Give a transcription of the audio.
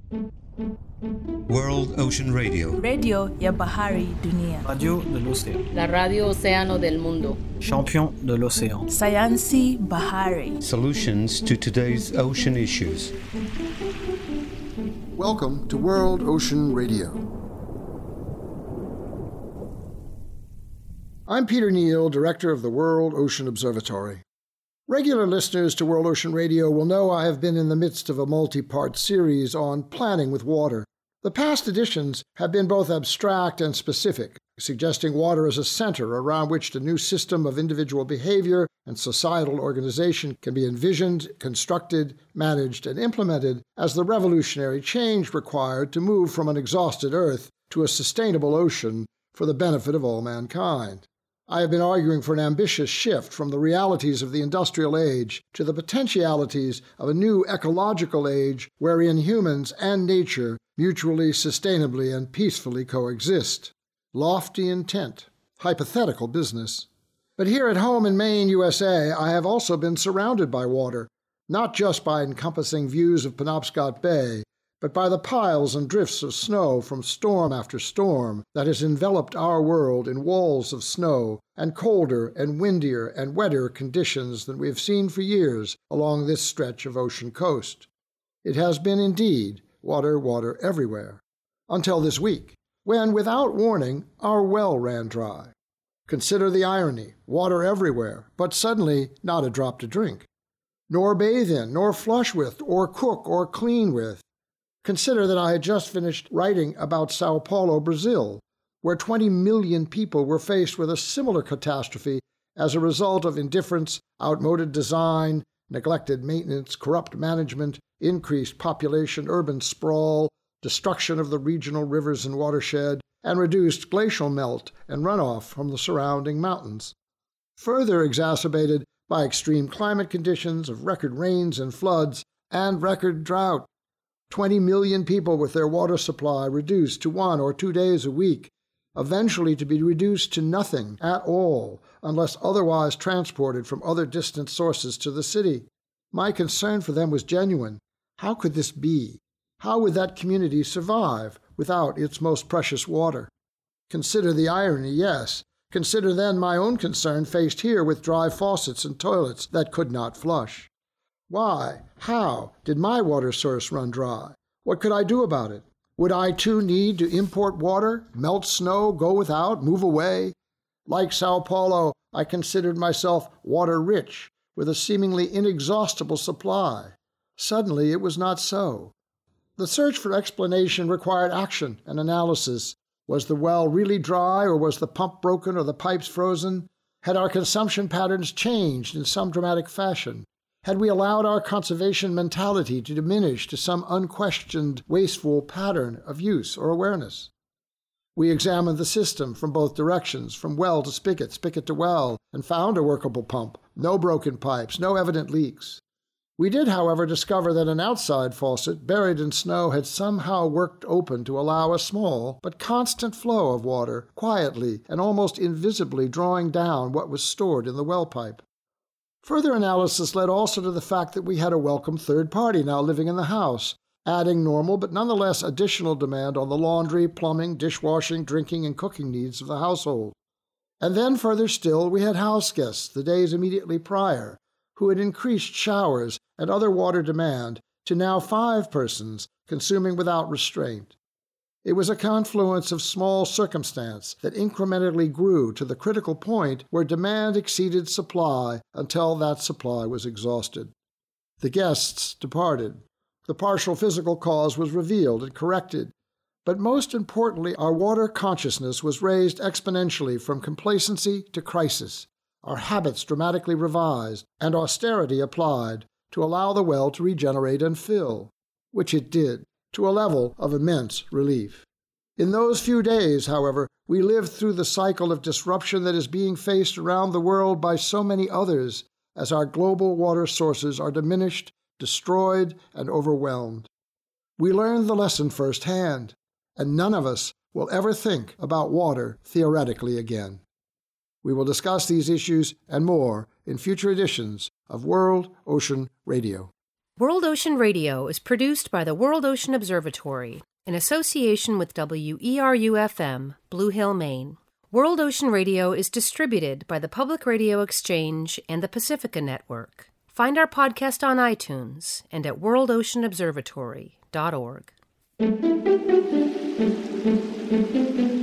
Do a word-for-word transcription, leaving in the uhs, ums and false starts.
World Ocean Radio. Radio ya bahari dunia. Radio de l'océan. La radio océano del mundo. Champion de l'océan. Sayansi bahari. Solutions to today's ocean issues. Welcome to World Ocean Radio. I'm Peter Neal, Director of the World Ocean Observatory. Regular listeners to World Ocean Radio will know I have been in the midst of a multi-part series on planning with water. The past editions have been both abstract and specific, suggesting water as a center around which the new system of individual behavior and societal organization can be envisioned, constructed, managed, and implemented as the revolutionary change required to move from an exhausted Earth to a sustainable ocean for the benefit of all mankind. I have been arguing for an ambitious shift from the realities of the industrial age to the potentialities of a new ecological age wherein humans and nature mutually, sustainably, and peacefully coexist. Lofty intent, hypothetical business. But here at home in Maine, U S A, I have also been surrounded by water, not just by encompassing views of Penobscot Bay, but by the piles and drifts of snow from storm after storm that has enveloped our world in walls of snow and colder and windier and wetter conditions than we have seen for years along this stretch of ocean coast. It has been indeed water, water everywhere, until this week, when, without warning, our well ran dry. Consider the irony, water everywhere, but suddenly not a drop to drink, nor bathe in, nor flush with, or cook, or clean with. Consider that I had just finished writing about Sao Paulo, Brazil, where twenty million people were faced with a similar catastrophe as a result of indifference, outmoded design, neglected maintenance, corrupt management, increased population, urban sprawl, destruction of the regional rivers and watershed, and reduced glacial melt and runoff from the surrounding mountains. Further exacerbated by extreme climate conditions of record rains and floods and record drought. twenty million people with their water supply reduced to one or two days a week, eventually to be reduced to nothing at all unless otherwise transported from other distant sources to the city. My concern for them was genuine. How could this be? How would that community survive without its most precious water? Consider the irony, yes. Consider then my own concern faced here with dry faucets and toilets that could not flush. Why, how did my water source run dry? What could I do about it? Would I too need to import water, melt snow, go without, move away? Like Sao Paulo, I considered myself water-rich, with a seemingly inexhaustible supply. Suddenly it was not so. The search for explanation required action and analysis. Was the well really dry, or was the pump broken, or the pipes frozen? Had our consumption patterns changed in some dramatic fashion? Had we allowed our conservation mentality to diminish to some unquestioned, wasteful pattern of use or awareness? We examined the system from both directions, from well to spigot, spigot to well, and found a workable pump, no broken pipes, no evident leaks. We did, however, discover that an outside faucet, buried in snow, had somehow worked open to allow a small but constant flow of water, quietly and almost invisibly drawing down what was stored in the well pipe. Further analysis led also to the fact that we had a welcome third party now living in the house, adding normal but nonetheless additional demand on the laundry, plumbing, dishwashing, drinking, and cooking needs of the household. And then further still, we had house guests the days immediately prior, who had increased showers and other water demand to now five persons consuming without restraint. It was a confluence of small circumstance that incrementally grew to the critical point where demand exceeded supply until that supply was exhausted. The guests departed. The partial physical cause was revealed and corrected. But most importantly, our water consciousness was raised exponentially from complacency to crisis, our habits dramatically revised, and austerity applied to allow the well to regenerate and fill, which it did, to a level of immense relief. In those few days, however, we lived through the cycle of disruption that is being faced around the world by so many others as our global water sources are diminished, destroyed, and overwhelmed. We learned the lesson firsthand, and none of us will ever think about water theoretically again. We will discuss these issues and more in future editions of World Ocean Radio. World Ocean Radio is produced by the World Ocean Observatory in association with W E R U F M, Blue Hill, Maine. World Ocean Radio is distributed by the Public Radio Exchange and the Pacifica Network. Find our podcast on iTunes and at world ocean observatory dot org.